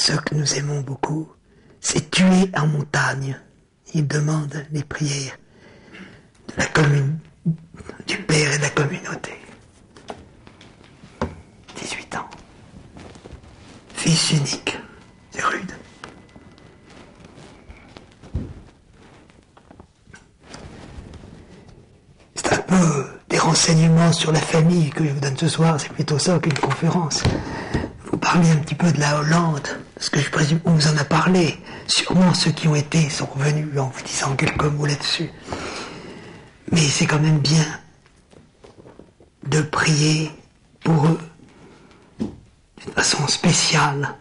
ce que nous aimons beaucoup, c'est tuer en montagne. Il demande les prières de la commune, du père et de la communauté. 18 ans. Fils unique. C'est rude. C'est un peu des renseignements sur la famille que je vous donne ce soir. C'est plutôt ça qu'une conférence. Vous parlez un petit peu de la Hollande, parce que je présume qu'on vous en a parlé. Sûrement ceux qui ont été sont revenus en vous disant quelques mots là-dessus. Mais c'est quand même bien de prier pour eux d'une façon spéciale.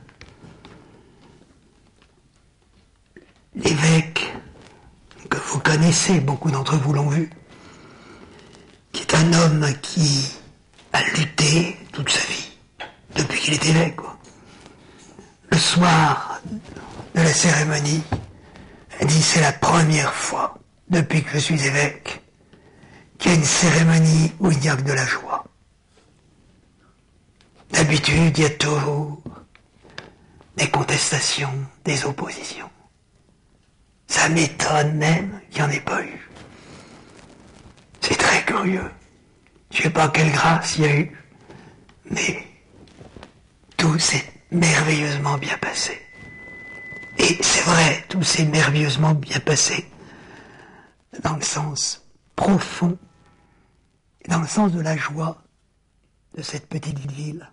L'évêque que vous connaissez, beaucoup d'entre vous l'ont vu, qui est un homme qui a lutté toute sa vie, depuis qu'il est évêque, quoi. Le soir de la cérémonie, elle dit: c'est la première fois depuis que je suis évêque qu'il y a une cérémonie où il n'y a que de la joie. D'habitude, il y a toujours des contestations, des oppositions. Ça m'étonne même qu'il n'y en ait pas eu. C'est très curieux. Je ne sais pas quelle grâce il y a eu, mais tout s'est merveilleusement bien passé. Et c'est vrai, tout s'est merveilleusement bien passé dans le sens profond, dans le sens de la joie de cette petite ville,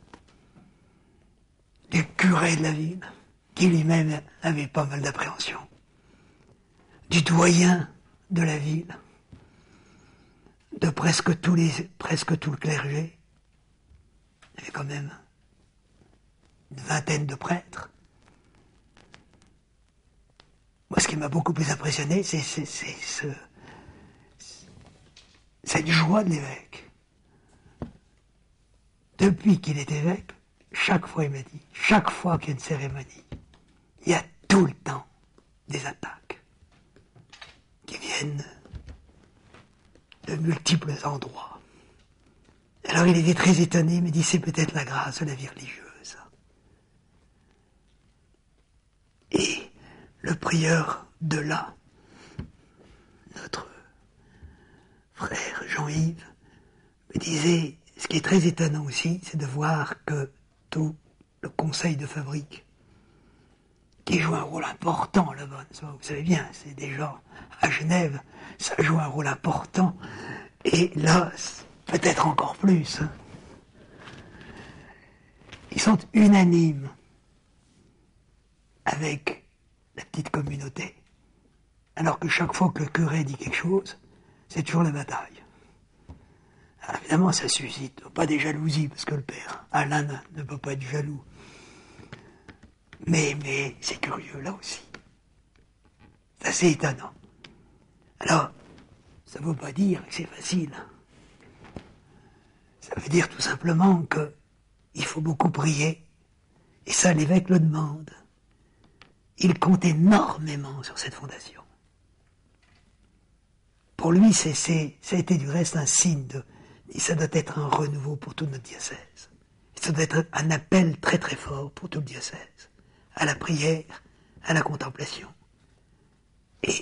du curé de la ville, qui lui-même avait pas mal d'appréhension, du doyen de la ville, de presque tout le clergé. Il y avait quand même une vingtaine de prêtres. Moi, ce qui m'a beaucoup plus impressionné, c'est cette joie de l'évêque. Depuis qu'il est évêque, chaque fois, il m'a dit, chaque fois qu'il y a une cérémonie, il y a tout le temps des attaques qui viennent de multiples endroits. Alors il était très étonné, mais dit: c'est peut-être la grâce de la vie religieuse. Et le prieur de là, notre frère Jean-Yves, me disait, ce qui est très étonnant aussi, c'est de voir que tout le conseil de fabrique, qui joue un rôle important là-bas, vous savez bien, c'est des gens à Genève, ça joue un rôle important, et là, peut-être encore plus. Ils sont unanimes avec la petite communauté, alors que chaque fois que le curé dit quelque chose, c'est toujours la bataille. Alors évidemment, ça suscite pas des jalousies, parce que le père Alain ne peut pas être jaloux. Mais c'est curieux, là aussi. C'est assez étonnant. Alors, ça ne veut pas dire que c'est facile. Ça veut dire tout simplement qu'il faut beaucoup prier, et ça, l'évêque le demande. Il compte énormément sur cette fondation. Pour lui, ça a été du reste un signe et ça doit être un renouveau pour tout notre diocèse. Ça doit être un appel très très fort pour tout le diocèse, à la prière, à la contemplation, et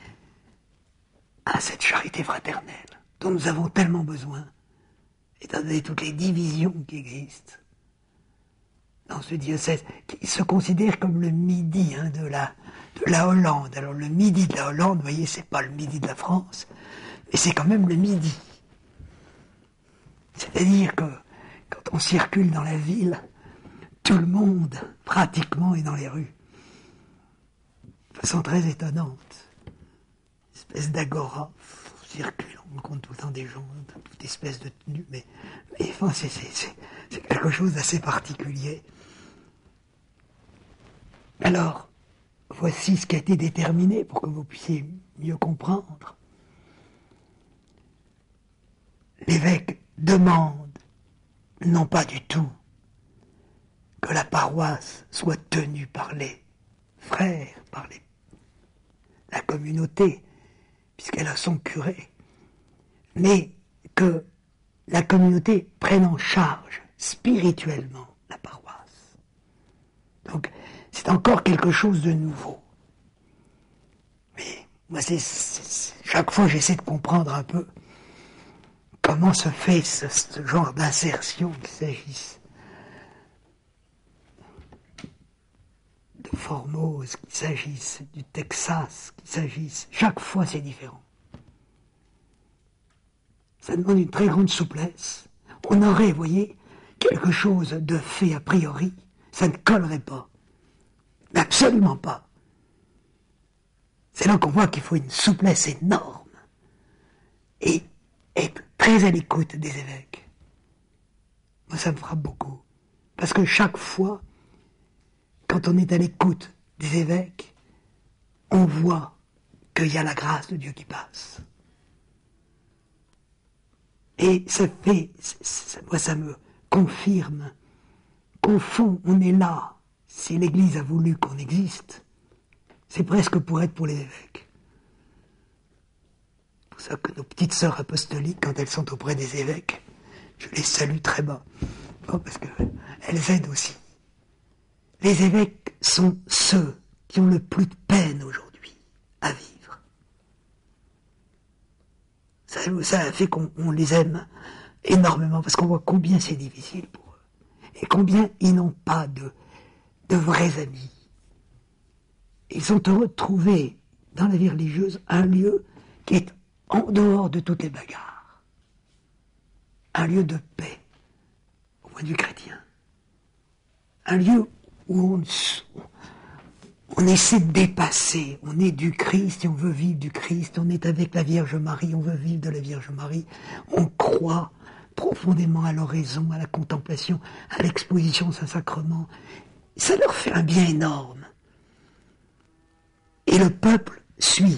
à cette charité fraternelle dont nous avons tellement besoin, étant donné toutes les divisions qui existent dans ce diocèse, qui se considère comme le midi de la Hollande. Alors le midi de la Hollande, vous voyez, c'est pas le midi de la France, mais c'est quand même le midi. C'est-à-dire que quand on circule dans la ville, tout le monde, pratiquement, est dans les rues. De façon très étonnante. Une espèce d'agora. On circule, on rencontre tout le temps des gens, toute espèce de tenue, mais enfin, c'est quelque chose d'assez particulier. Alors, voici ce qui a été déterminé pour que vous puissiez mieux comprendre. L'évêque demande, non pas du tout, que la paroisse soit tenue par les frères, par la communauté, puisqu'elle a son curé, mais que la communauté prenne en charge spirituellement la paroisse. Donc, c'est encore quelque chose de nouveau. Mais moi, chaque fois, j'essaie de comprendre un peu comment se fait ce genre d'insertion, qu'il s'agisse de Formose, qu'il s'agisse du Texas, qu'il s'agisse... Chaque fois, c'est différent. Ça demande une très grande souplesse. On aurait, vous voyez, quelque chose de fait a priori, ça ne collerait pas. Mais absolument pas. C'est là qu'on voit qu'il faut une souplesse énorme et être très à l'écoute des évêques. Moi, ça me frappe beaucoup. Parce que chaque fois, quand on est à l'écoute des évêques, on voit qu'il y a la grâce de Dieu qui passe. Et ça fait, moi ça me confirme qu'au fond, on est là. Si l'Église a voulu qu'on existe, c'est presque pour être pour les évêques. C'est pour ça que nos petites sœurs apostoliques, quand elles sont auprès des évêques, je les salue très bas. Oh, parce qu'elles aident aussi. Les évêques sont ceux qui ont le plus de peine aujourd'hui à vivre. Ça fait qu'on les aime énormément, parce qu'on voit combien c'est difficile pour eux. Et combien ils n'ont pas de vrais amis. Ils sont heureux de trouver dans la vie religieuse un lieu qui est en dehors de toutes les bagarres. Un lieu de paix, au point de vue chrétien. Un lieu où on essaie de dépasser, on est du Christ et on veut vivre du Christ, on est avec la Vierge Marie, on veut vivre de la Vierge Marie, on croit profondément à l'oraison, à la contemplation, à l'exposition de Saint-Sacrement. Ça leur fait un bien énorme. Et le peuple suit.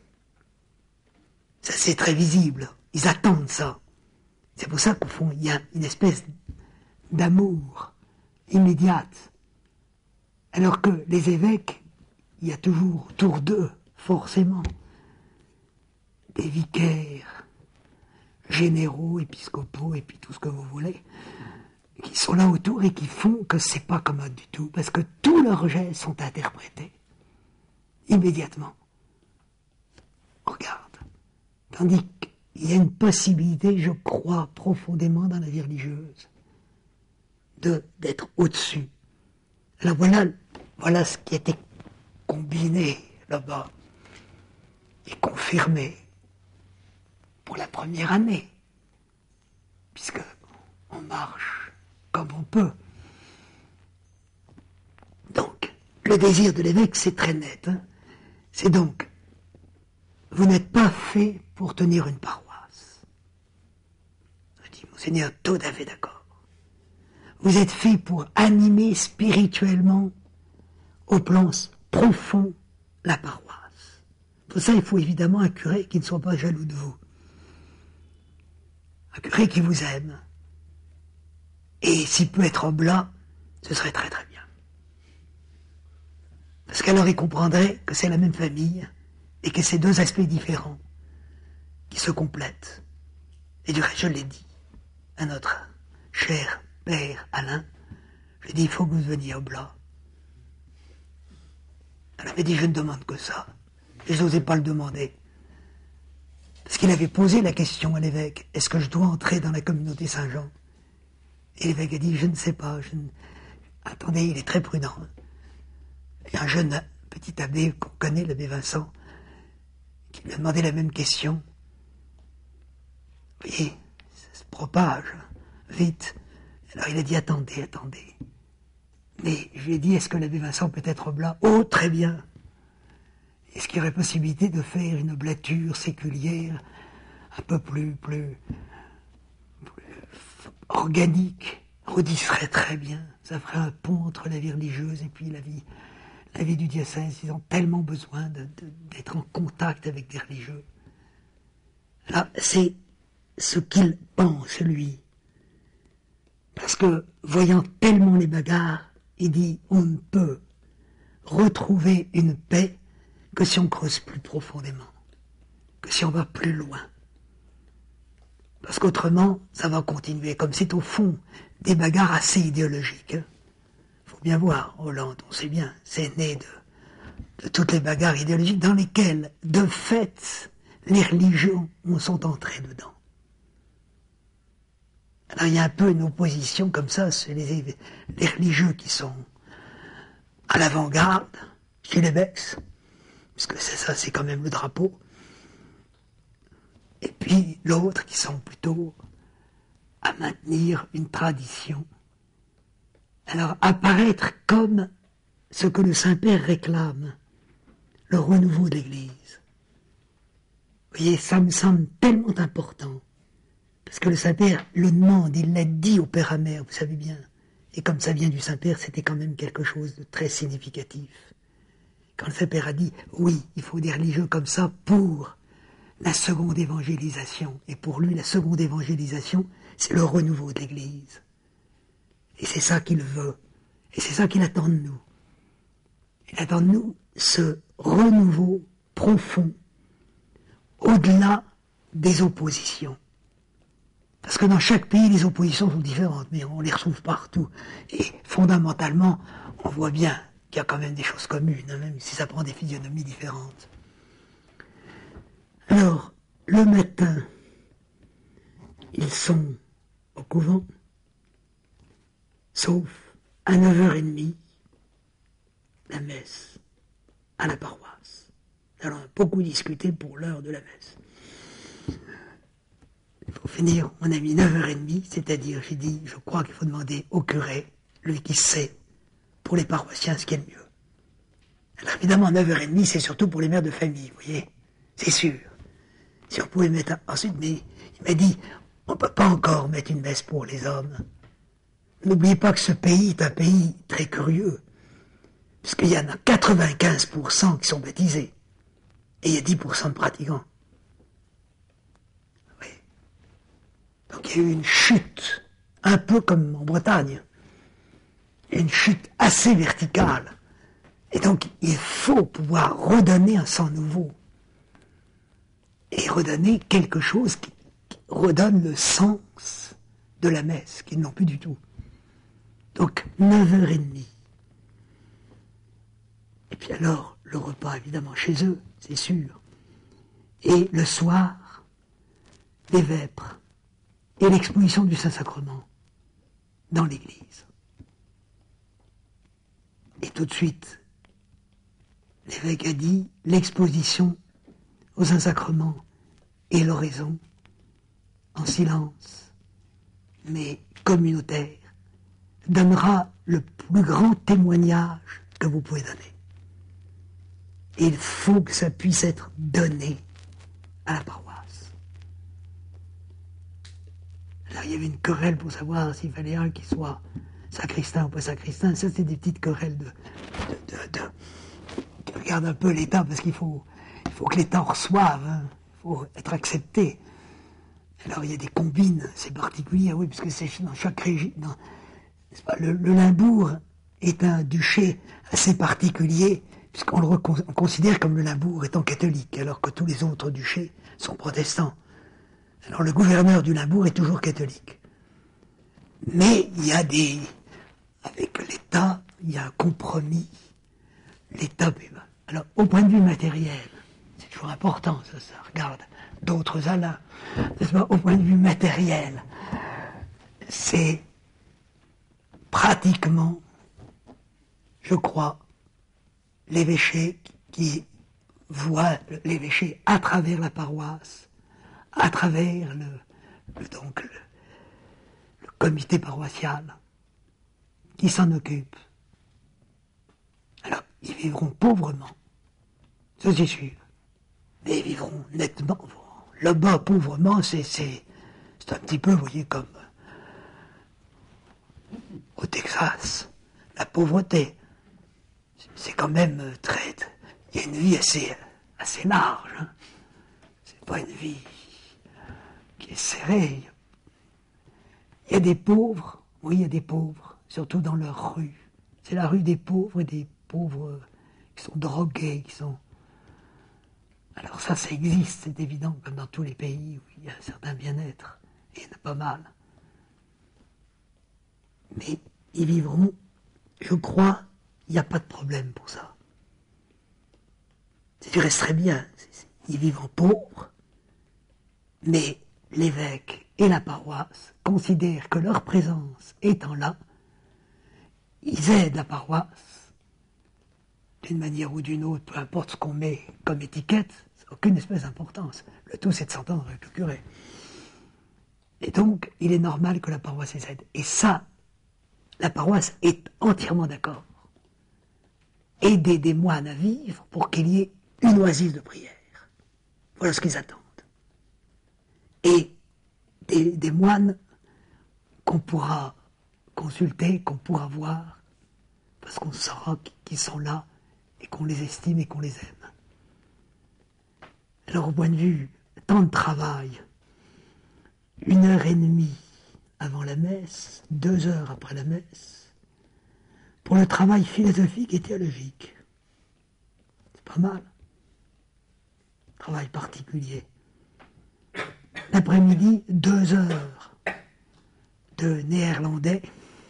Ça, c'est très visible. Ils attendent ça. C'est pour ça qu'au fond, il y a une espèce d'amour immédiate. Alors que les évêques, il y a toujours autour d'eux, forcément, des vicaires, généraux, épiscopaux, et puis tout ce que vous voulez, qui sont là autour et qui font que c'est pas commode du tout, parce que tous leurs gestes sont interprétés immédiatement. Regarde. Tandis qu'il y a une possibilité, je crois profondément dans la vie religieuse, d'être au-dessus. Alors voilà ce qui était combiné là-bas et confirmé pour la première année, puisque on marche comme on peut. Donc, le désir de l'évêque, c'est très net. Hein. C'est donc, vous n'êtes pas fait pour tenir une paroisse. Je dis, Monseigneur, tout à fait d'accord. Vous êtes fait pour animer spirituellement, au plan profond, la paroisse. Pour ça, il faut évidemment un curé qui ne soit pas jaloux de vous. Un curé qui vous aime. Et s'il peut être oblat, ce serait très très bien. Parce qu'alors il comprendrait que c'est la même famille et que c'est deux aspects différents qui se complètent. Et du reste, je l'ai dit à notre cher père Alain, je lui ai dit, il faut que vous veniez oblat. Elle avait dit, je ne demande que ça. Et je n'osais pas le demander. Parce qu'il avait posé la question à l'évêque, est-ce que je dois entrer dans la communauté Saint-Jean? Et l'évêque a dit, je ne sais pas. Attendez, il est très prudent. Il y a un jeune petit abbé qu'on connaît, l'abbé Vincent, qui lui a demandé la même question. Vous voyez, ça se propage vite. Alors il a dit, attendez. Mais je lui ai dit, est-ce que l'abbé Vincent peut être oblat? Oh, très bien. Est-ce qu'il y aurait possibilité de faire une oblature séculière un peu plus organique? On dit, serait très bien. Ça ferait un pont entre la vie religieuse et puis la vie du diocèse. Ils ont tellement besoin d'être en contact avec des religieux. Alors, c'est ce qu'il pense, lui. Parce que, voyant tellement les bagarres, il dit, on ne peut retrouver une paix que si on creuse plus profondément, que si on va plus loin. Parce qu'autrement, ça va continuer, comme c'est au fond des bagarres assez idéologiques. Faut faut bien voir, Hollande, on sait bien, c'est né de toutes les bagarres idéologiques dans lesquelles, de fait, les religions sont entrées dedans. Alors il y a un peu une opposition comme ça, c'est les religieux qui sont à l'avant-garde, chez les Bex, puisque c'est ça, c'est quand même le drapeau, et puis l'autre qui sont plutôt à maintenir une tradition. Alors apparaître comme ce que le Saint-Père réclame, le renouveau de l'Église. Vous voyez, ça me semble tellement important. Parce que le Saint-Père le demande, il l'a dit au Père Amer, vous savez bien. Et comme ça vient du Saint-Père, c'était quand même quelque chose de très significatif. Quand le Saint-Père a dit, oui, il faut des religieux comme ça pour la seconde évangélisation. Et pour lui, la seconde évangélisation, c'est le renouveau de l'Église. Et c'est ça qu'il veut. Et c'est ça qu'il attend de nous. Il attend de nous ce renouveau profond, au-delà des oppositions. Parce que dans chaque pays, les oppositions sont différentes, mais on les retrouve partout. Et fondamentalement, on voit bien qu'il y a quand même des choses communes, hein, même si ça prend des physionomies différentes. Alors, le matin, ils sont au couvent, sauf à 9h30, la messe à la paroisse. Alors, on a beaucoup discuté pour l'heure de la messe. Pour finir, on a mis 9h30, c'est-à-dire, j'ai dit, je crois qu'il faut demander au curé, lui qui sait, pour les paroissiens, ce qui est le mieux. Alors évidemment, 9h30, c'est surtout pour les mères de famille, vous voyez, c'est sûr. Si on pouvait mettre ensuite, mais il m'a dit, on ne peut pas encore mettre une messe pour les hommes. N'oubliez pas que ce pays est un pays très curieux, puisqu'il y en a 95% qui sont baptisés, et il y a 10% de pratiquants. Oui. Donc il y a eu une chute, un peu comme en Bretagne, une chute assez verticale. Et donc il faut pouvoir redonner un sang nouveau. Et redonner quelque chose qui redonne le sens de la messe, qu'ils n'ont plus du tout. Donc 9h30. Et puis alors, le repas évidemment chez eux, c'est sûr. Et le soir, les vêpres et l'exposition du Saint-Sacrement dans l'église. Et tout de suite, l'évêque a dit, l'exposition au Saint-Sacrement et l'oraison, en silence, mais communautaire, donnera le plus grand témoignage que vous pouvez donner. Et il faut que ça puisse être donné à la paroisse. Alors il y avait une querelle pour savoir s'il fallait un qui soit sacristain ou pas sacristain. Ça, c'est des petites querelles qui regardent un peu l'État, parce qu'il faut que l'État reçoive, hein. Il faut être accepté. Alors il y a des combines, c'est particulier, oui, parce que c'est dans chaque région. Le Limbourg est un duché assez particulier, puisqu'on le considère comme le Limbourg étant catholique, alors que tous les autres duchés sont protestants. Alors le gouverneur du Limbourg est toujours catholique. Mais il y a avec l'État, il y a un compromis. L'État, alors au point de vue matériel, c'est toujours important, ça regarde d'autres Alains, n'est-ce pas, au point de vue matériel, c'est pratiquement, je crois, l'évêché qui voit l'évêché à travers la paroisse, à travers le comité paroissial qui s'en occupe. Alors, ils vivront pauvrement, ça c'est sûr, mais ils vivront nettement. Là-bas, pauvrement, c'est un petit peu, vous voyez, comme au Texas, la pauvreté. C'est quand même très... Il y a une vie assez large. Hein. C'est pas une vie qui est serrée. Il y a des pauvres, oui, il y a des pauvres, surtout dans leur rue. C'est la rue des pauvres et des pauvres qui sont drogués, qui sont... Alors ça existe, c'est évident, comme dans tous les pays où il y a un certain bien-être. Et il y en a pas mal. Mais ils vivront je crois, il n'y a pas de problème pour ça. C'est du reste très bien. Ils vivent en pauvre, mais l'évêque et la paroisse considèrent que leur présence étant là, ils aident la paroisse d'une manière ou d'une autre, peu importe ce qu'on met comme étiquette, ça n'a aucune espèce d'importance. Le tout, c'est de s'entendre avec le curé. Et donc, il est normal que la paroisse les aide. Et ça, la paroisse est entièrement d'accord. Aider des moines à vivre pour qu'il y ait une oasis de prière. Voilà ce qu'ils attendent. Et des moines qu'on pourra consulter, qu'on pourra voir, parce qu'on saura qu'ils sont là et qu'on les estime et qu'on les aime. Alors au point de vue temps de travail, 1h30 avant la messe, 2 heures après la messe, pour le travail philosophique et théologique. C'est pas mal. Travail particulier. L'après-midi, 2 heures de néerlandais,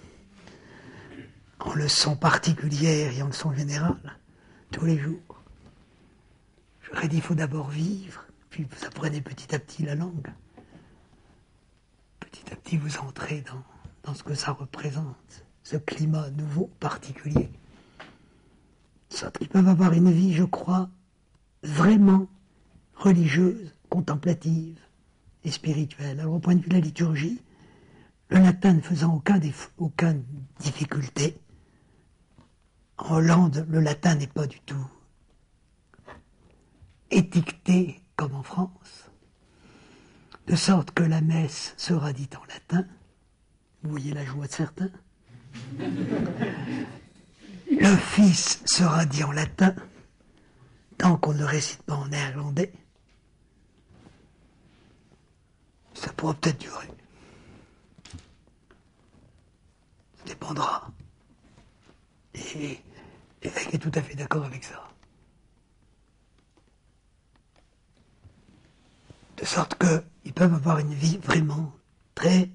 en leçon particulière et en leçon générale, tous les jours. J'aurais dit, il faut d'abord vivre, puis vous apprenez petit à petit la langue. Petit à petit, vous entrez dans ce que ça représente, ce climat nouveau, particulier. Soit qu'ils peuvent avoir une vie, je crois, vraiment religieuse, contemplative et spirituelle. Alors, au point de vue de la liturgie, le latin ne faisant aucune difficulté, en Hollande, le latin n'est pas du tout étiqueté comme en France, de sorte que la messe sera dite en latin. Vous voyez la joie de certains. L'office sera dit en latin, tant qu'on ne le récite pas en néerlandais. Ça pourra peut-être durer. Ça dépendra. Et l'évêque est tout à fait d'accord avec ça. De sorte qu'ils peuvent avoir une vie vraiment très,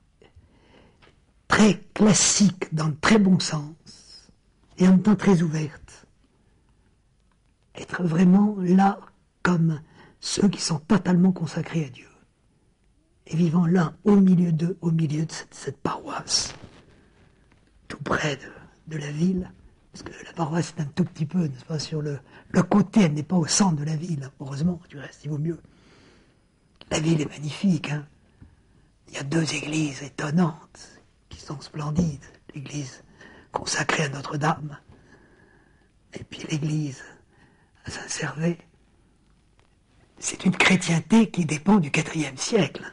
très classique, dans le très bon sens, et en même temps très ouverte. Être vraiment là comme ceux qui sont totalement consacrés à Dieu. Et vivant là, au milieu de cette paroisse, tout près de la ville, parce que la paroisse est un tout petit peu, n'est-ce pas, sur le côté, elle n'est pas au centre de la ville, heureusement, du reste, il vaut mieux. La ville est magnifique, hein. Il y a 2 églises étonnantes, qui sont splendides. L'église consacrée à Notre-Dame, et puis l'église à Saint-Servais. C'est une chrétienté qui dépend du IVe siècle.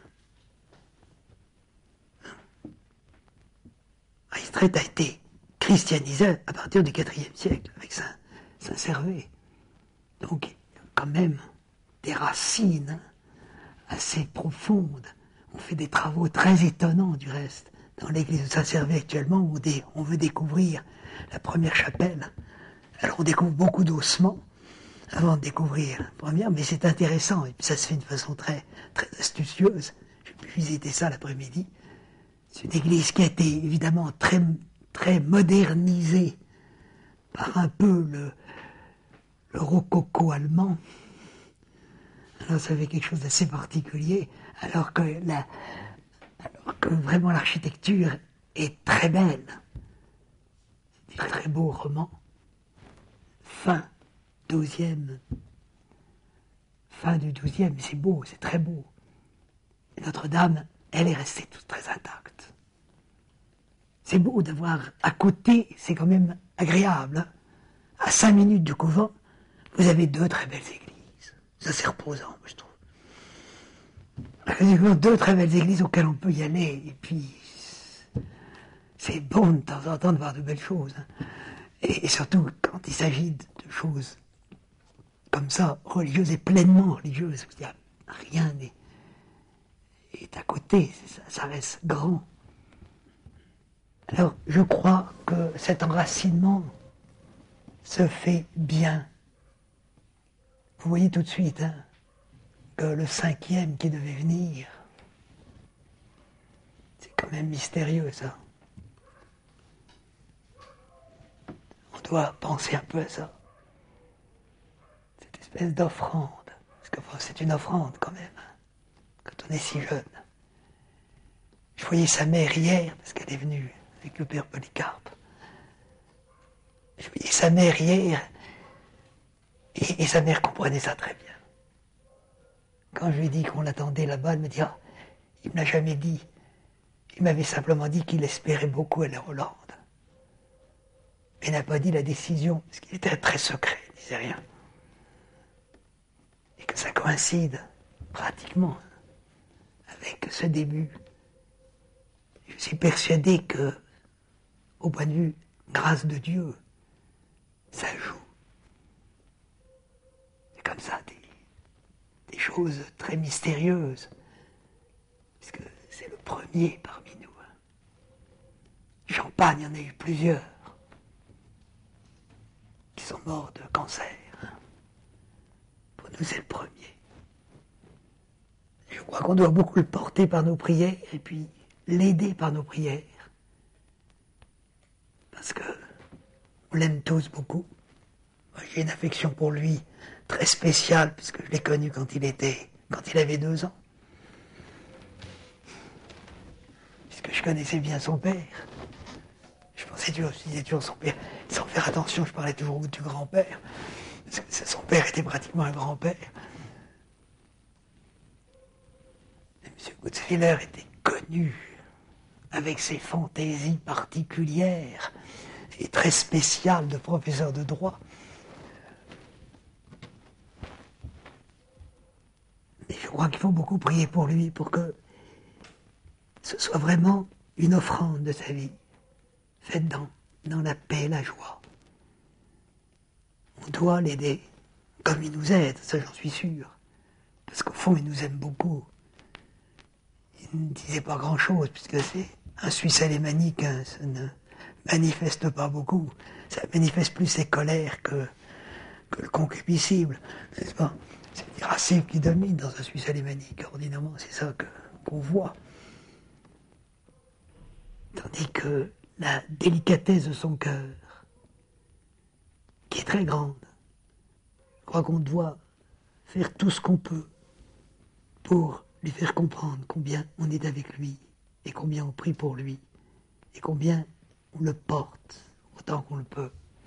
Maestrette a été christianisé à partir du IVe siècle, avec Saint-Servais. Donc, il y a quand même des racines assez profondes. On fait des travaux très étonnants, du reste, dans l'église de Saint-Servais actuellement, où on veut découvrir la première chapelle. Alors, on découvre beaucoup d'ossements avant de découvrir la première, mais c'est intéressant, et puis ça se fait d'une façon très, très astucieuse. J'ai pu visiter ça l'après-midi. C'est une église qui a été évidemment très, très modernisée par un peu le rococo allemand. Alors ça fait quelque chose d'assez particulier, alors que vraiment l'architecture est très belle. C'est un très beau roman. Fin du XIIe, c'est beau, c'est très beau. Et Notre-Dame, elle est restée toute très intacte. C'est beau d'avoir à côté, c'est quand même agréable. Hein. À 5 minutes du couvent, vous avez 2 très belles églises. Ça, c'est reposant, moi, je trouve. Vous 2 très belles églises auxquelles on peut y aller, et puis c'est bon de temps en temps de voir de belles choses. Hein. Et surtout quand il s'agit de choses comme ça, religieuses et pleinement religieuses, il n'y a rien est à côté, ça reste grand. Alors, je crois que cet enracinement se fait bien. Vous voyez tout de suite hein, que le 5e qui devait venir, c'est quand même mystérieux, ça. doit penser un peu à ça. Cette espèce d'offrande. Parce que bon, c'est une offrande quand même, hein, quand on est si jeune. Je voyais sa mère hier, parce qu'elle est venue avec le père Polycarpe. Je voyais sa mère hier, et sa mère comprenait ça très bien. Quand je lui ai dit qu'on l'attendait là-bas, elle me dit, ah, il ne me l'a jamais dit. Il m'avait simplement dit qu'il espérait beaucoup aller en Hollande. Mais il n'a pas dit la décision, parce qu'il était très secret, il ne disait rien. Et que ça coïncide pratiquement avec ce début. Je suis persuadé que, au point de vue grâce de Dieu, ça joue. C'est comme ça, des choses très mystérieuses. Parce que c'est le premier parmi nous. Champagne, il y en a eu plusieurs qui sont morts de cancer. Pour nous, c'est le premier. Je crois qu'on doit beaucoup le porter par nos prières et puis l'aider par nos prières. Parce que on l'aime tous beaucoup. Moi, j'ai une affection pour lui très spéciale, puisque je l'ai connu quand il avait 2 ans. Puisque je connaissais bien son père. Je disais toujours son père. Sans faire attention, je parlais toujours du grand-père. Parce que son père était pratiquement un grand-père. Et M. Gutzwiller était connu avec ses fantaisies particulières et très spéciales de professeur de droit. Et je crois qu'il faut beaucoup prier pour lui, pour que ce soit vraiment une offrande de sa vie, faite dans la paix et la joie. On doit l'aider, comme il nous aide, ça j'en suis sûr. Parce qu'au fond, il nous aime beaucoup. Il ne disait pas grand-chose, puisque c'est un Suisse alémanique, hein, ça ne manifeste pas beaucoup. Ça manifeste plus ses colères que le concupiscible, n'est-ce pas? C'est l'irascible qui domine dans un Suisse alémanique, ordinairement, c'est ça qu'on voit. Tandis que la délicatesse de son cœur, qui est très grande, je crois qu'on doit faire tout ce qu'on peut pour lui faire comprendre combien on est avec lui, et combien on prie pour lui, et combien on le porte autant qu'on le peut.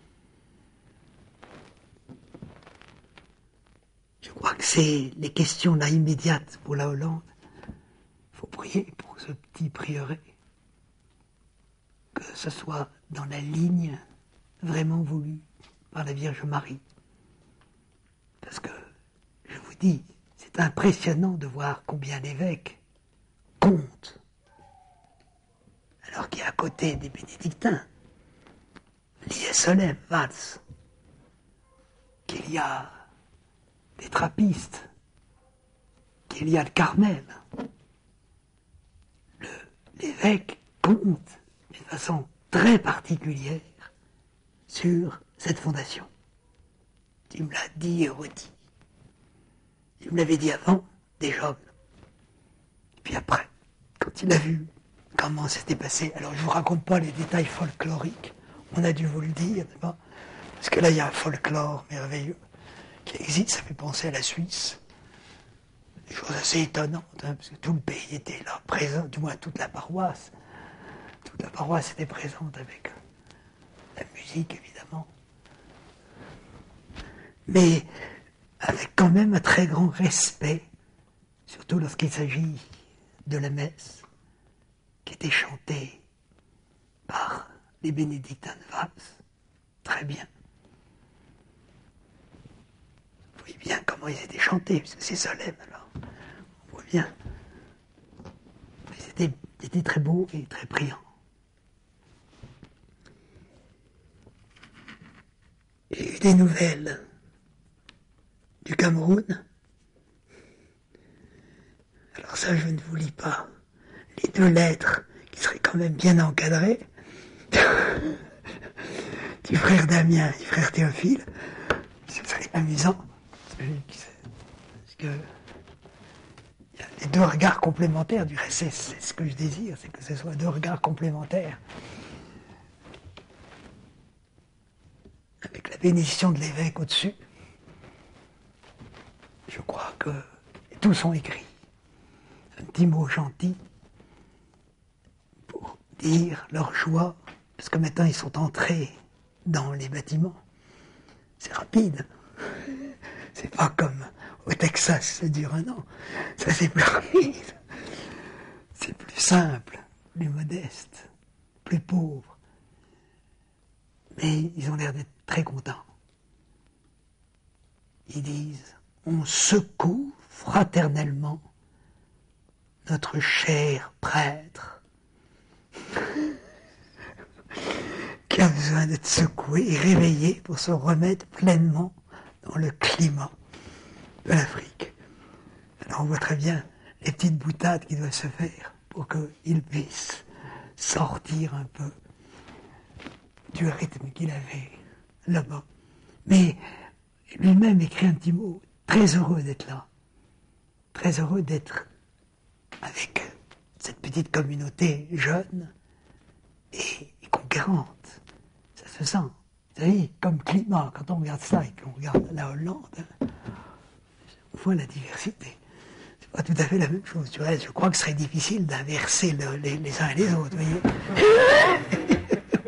Je crois que c'est les questions là immédiates pour la Hollande. Il faut prier pour ce petit prieuré. Que ce soit dans la ligne vraiment voulue par la Vierge Marie. Parce que, je vous dis, c'est impressionnant de voir combien l'évêque compte. Alors qu'il y a à côté des bénédictins, l'IS Solem, Valls, qu'il y a des trappistes, qu'il y a le Carmel. L'évêque compte d'une façon très particulière sur cette fondation. Tu me l'as dit et redit. Il me l'avait dit avant, déjà. Et puis après, quand il a vu comment c'était passé, alors je ne vous raconte pas les détails folkloriques, on a dû vous le dire, pas parce que là il y a un folklore merveilleux qui existe, ça fait penser à la Suisse. Des choses assez étonnantes, hein, parce que tout le pays était là, présent, du moins toute la paroisse. Toute la paroisse était présente avec la musique, évidemment. Mais avec quand même un très grand respect, surtout lorsqu'il s'agit de la messe, qui était chantée par les bénédictins de Valls. Très bien. Vous voyez bien comment ils étaient chantés, parce que c'est solemne alors. On voit bien. Ils étaient très beaux et très priants. J'ai eu des nouvelles du Cameroun. Alors ça, je ne vous lis pas les 2 lettres qui seraient quand même bien encadrées. Du frère Damien et du frère Théophile. Ce serait amusant. Parce que il y a les 2 regards complémentaires. Du reste, c'est ce que je désire, c'est que ce soit 2 regards complémentaires. bénédiction de l'évêque au-dessus. Je crois que tous sont écrits. Un petit mot gentil pour dire leur joie, parce que maintenant ils sont entrés dans les bâtiments. C'est rapide. C'est pas comme au Texas, ça dure un an. Ça c'est plus rapide. C'est plus simple, plus modeste, plus pauvre. Mais ils ont l'air d'être très contents. Ils disent, on secoue fraternellement notre cher prêtre qui a besoin d'être secoué et réveillé pour se remettre pleinement dans le climat de l'Afrique. Alors on voit très bien les petites boutades qui doivent se faire pour qu'il puisse sortir un peu du rythme qu'il avait là-bas. Mais lui-même écrit un petit mot, très heureux d'être là, très heureux d'être avec cette petite communauté jeune et conquérante. Ça se sent. Vous savez, comme climat, quand on regarde ça et qu'on regarde la Hollande, on voit la diversité. C'est pas tout à fait la même chose. Tu vois, je crois que ce serait difficile d'inverser les uns et les autres, vous voyez.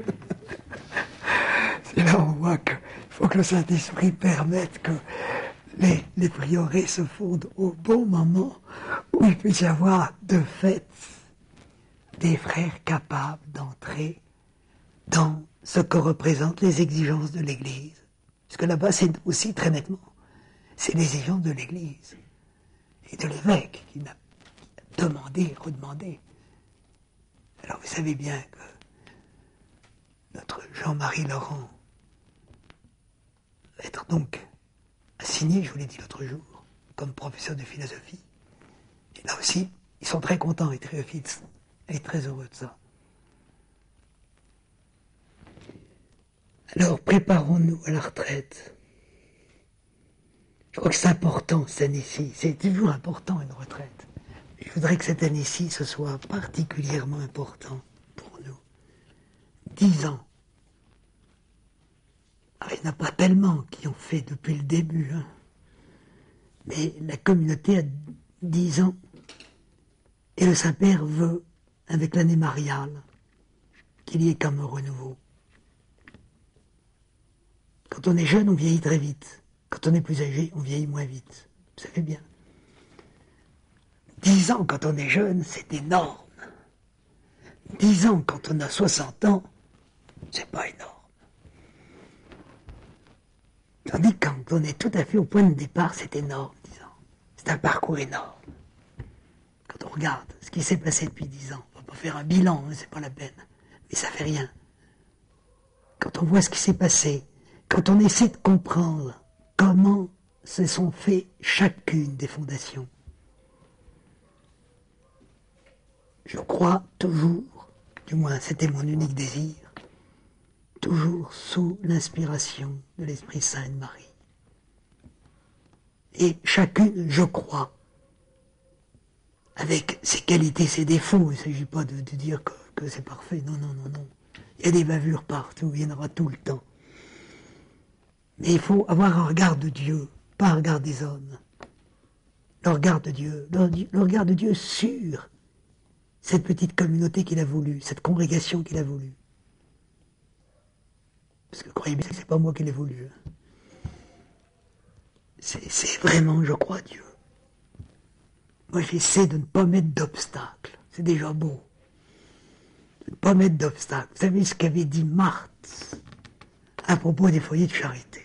C'est là où on voit qu'il faut que le Saint-Esprit permette que les prieurés se fondent au bon moment où il puisse y avoir de fait des frères capables d'entrer dans ce que représentent les exigences de l'Église. Parce que là-bas, c'est aussi très nettement, c'est les exigences de l'Église et de l'évêque qui m'a demandé, redemandé. Alors vous savez bien que notre Jean-Marie Laurent va être donc assigné, je vous l'ai dit l'autre jour, comme professeur de philosophie. Et là aussi, ils sont très contents et très heureux de ça. Alors, préparons-nous à la retraite. Je crois que c'est important cette année-ci. C'est toujours important une retraite. Je voudrais que cette année-ci, ce soit particulièrement important pour nous. 10 ans. Alors, il n'y en a pas tellement qui ont fait depuis le début, hein. Mais la communauté a 10 ans. Et le Saint-Père veut, avec l'année mariale, qu'il y ait comme un renouveau. Quand on est jeune, on vieillit très vite. Quand on est plus âgé, on vieillit moins vite. Ça fait bien. 10 ans quand on est jeune, c'est énorme. 10 ans quand on a 60 ans, c'est pas énorme. Tandis que quand on est tout à fait au point de départ, c'est énorme, 10 ans. C'est un parcours énorme. Quand on regarde ce qui s'est passé depuis 10 ans, on va pas faire un bilan, hein, c'est pas la peine. Mais ça fait rien. Quand on voit ce qui s'est passé, quand on essaie de comprendre comment se sont faites chacune des fondations, je crois toujours, du moins c'était mon unique désir, toujours sous l'inspiration de l'Esprit Saint et de Marie. Et chacune, je crois, avec ses qualités, ses défauts, il ne s'agit pas de dire que c'est parfait, non. Il y a des bavures partout, il y en aura tout le temps. Mais il faut avoir un regard de Dieu, pas un regard des hommes. Le regard de Dieu, le regard de Dieu sur cette petite communauté qu'il a voulu, cette congrégation qu'il a voulu. Parce que croyez bien que c'est pas moi qui l'ai voulu. C'est vraiment, je crois, Dieu. Moi, j'essaie de ne pas mettre d'obstacles. C'est déjà beau. De ne pas mettre d'obstacles. Vous savez ce qu'avait dit Marthe à propos des foyers de charité.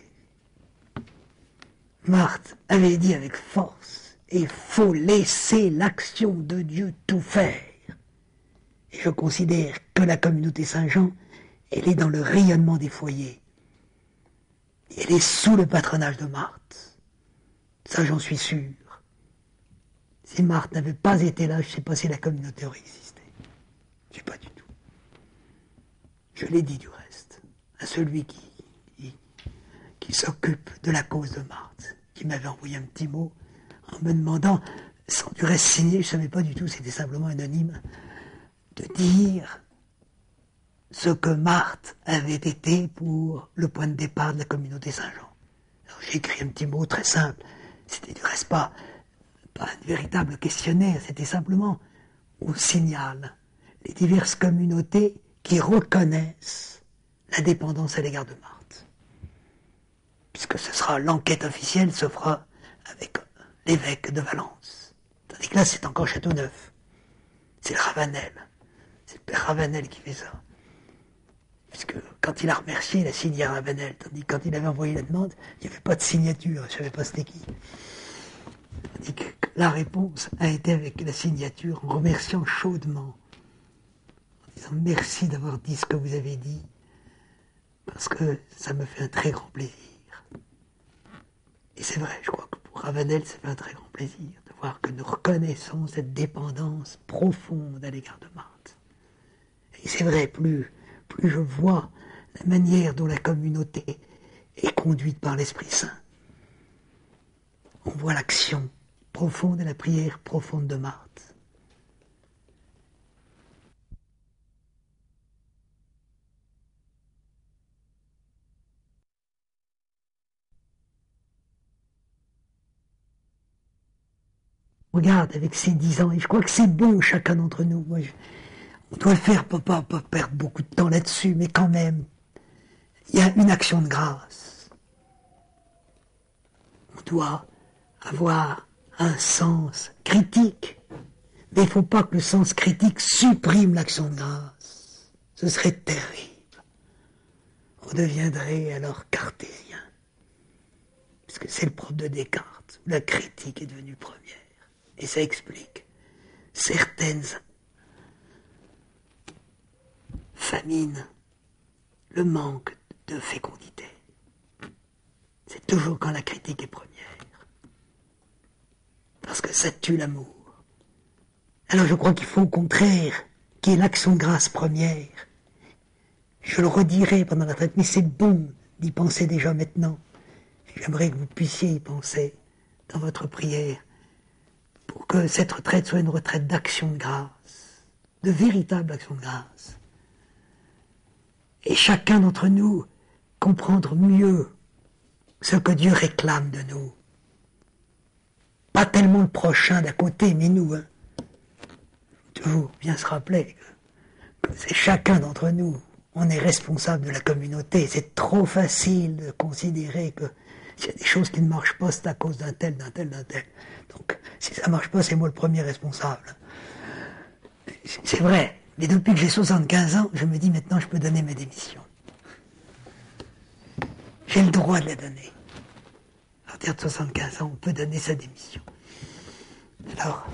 Marthe avait dit avec force, il faut laisser l'action de Dieu tout faire. Et je considère que la communauté Saint-Jean, elle est dans le rayonnement des foyers. Et elle est sous le patronage de Marthe. Ça, j'en suis sûr. Si Marthe n'avait pas été là, je ne sais pas si la communauté aurait existé. Je ne sais pas du tout. Je l'ai dit du reste, à celui qui s'occupe de la cause de Marthe, qui m'avait envoyé un petit mot en me demandant, sans du reste signé, je ne savais pas du tout, c'était simplement anonyme, de dire ce que Marthe avait été pour le point de départ de la communauté Saint-Jean. J'ai écrit un petit mot très simple. C'était du reste pas un véritable questionnaire, c'était simplement on signale les diverses communautés qui reconnaissent la dépendance à l'égard de Marthe. Puisque ce sera l'enquête officielle se fera avec l'évêque de Valence. Tandis que là, c'est encore Châteauneuf. C'est le Ravanel. C'est le père Ravanel qui fait ça. Puisque quand il a remercié, il a signé à Ravanel. Tandis que quand il avait envoyé la demande, il n'y avait pas de signature. Je ne savais pas c'était qui. Tandis que la réponse a été avec la signature, en remerciant chaudement. En disant merci d'avoir dit ce que vous avez dit. Parce que ça me fait un très grand plaisir. Et c'est vrai, je crois que pour Ravanel, ça fait un très grand plaisir de voir que nous reconnaissons cette dépendance profonde à l'égard de Marthe. Et c'est vrai, plus je vois la manière dont la communauté est conduite par l'Esprit Saint, on voit l'action profonde et la prière profonde de Marthe. Regarde, avec ses 10 ans, et je crois que c'est bon, chacun d'entre nous. On doit le faire, pas perdre beaucoup de temps là-dessus, mais quand même, il y a une action de grâce. On doit avoir un sens critique, mais il ne faut pas que le sens critique supprime l'action de grâce. Ce serait terrible. On deviendrait alors cartésien, puisque c'est le propre de Descartes, où la critique est devenue première. Et ça explique certaines famines, le manque de fécondité. C'est toujours quand la critique est première. Parce que ça tue l'amour. Alors je crois qu'il faut au contraire qu'il y ait l'action de grâce première. Je le redirai pendant la retraite, mais c'est bon d'y penser déjà maintenant. J'aimerais que vous puissiez y penser dans votre prière pour que cette retraite soit une retraite d'action de grâce, de véritable action de grâce. Et chacun d'entre nous comprendre mieux ce que Dieu réclame de nous. Pas tellement le prochain d'à côté, mais nous. Toujours bien se rappeler que c'est chacun d'entre nous. On est responsable de la communauté. C'est trop facile de considérer que s'il y a des choses qui ne marchent pas, c'est à cause d'un tel. Donc, si ça ne marche pas, c'est moi le premier responsable. C'est vrai. Mais depuis que j'ai 75 ans, je me dis maintenant je peux donner ma démission. J'ai le droit de la donner. À partir de 75 ans, on peut donner sa démission. Alors,